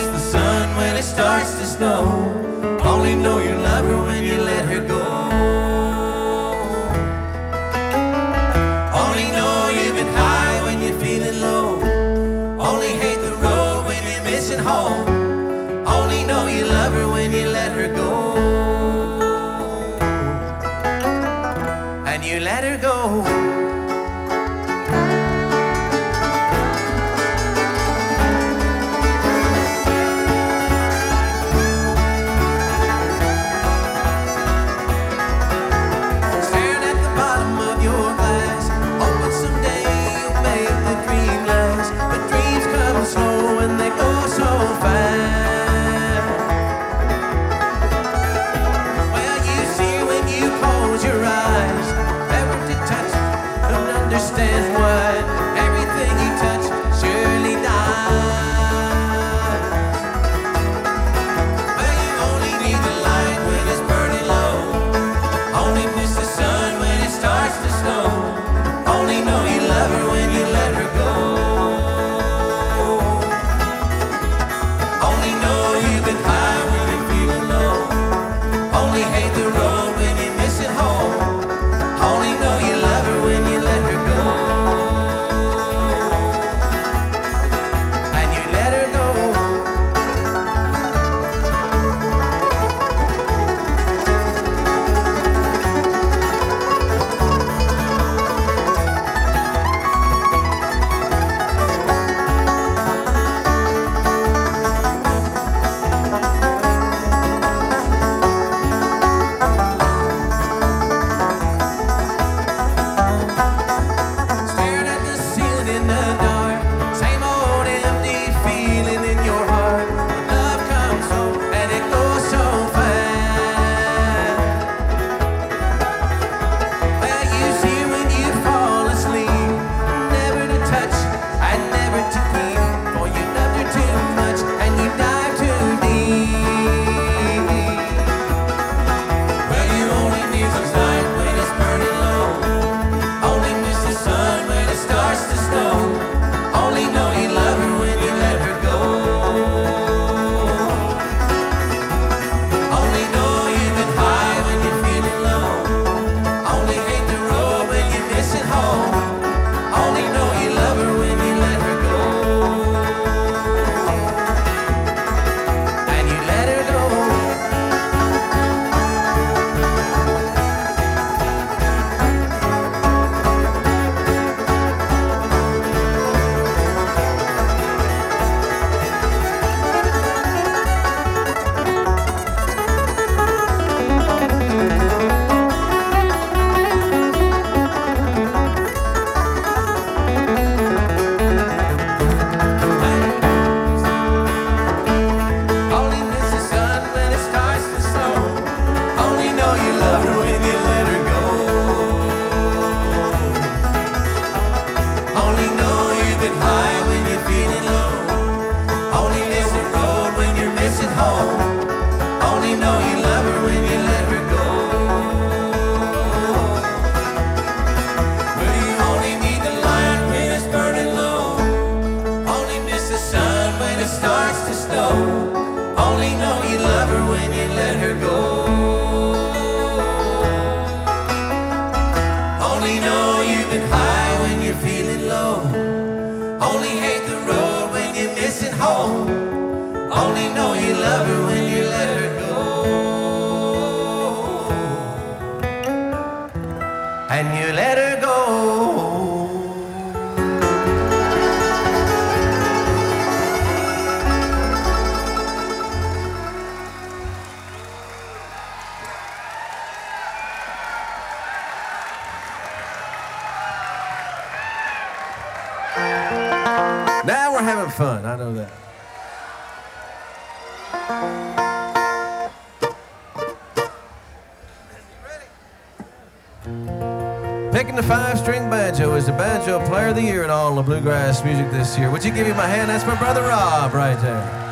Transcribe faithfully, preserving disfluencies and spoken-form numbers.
miss the sun when it starts to snow. Only know you love her when you let her go. Only know you've been high when you're feeling low. Only hate the road when you're missing home. Only know you love her when you let her go. And you let her go. Understand what everything you touch surely dies. Well, you only need the light when it's burning low. Only miss the sun when it starts to snow. Only know you love her when you let her go. Only know you've been high when you're feeling low. Only hate the road when you're missing home. Only know you love her when you let her go. And you let her go. Only know you love her when you let her go. And you let her go. Now we're having fun, I know that. Picking the five-string banjo is the Banjo Player of the Year in all the bluegrass music this year. Would you give me my hand? That's my brother Rob right there.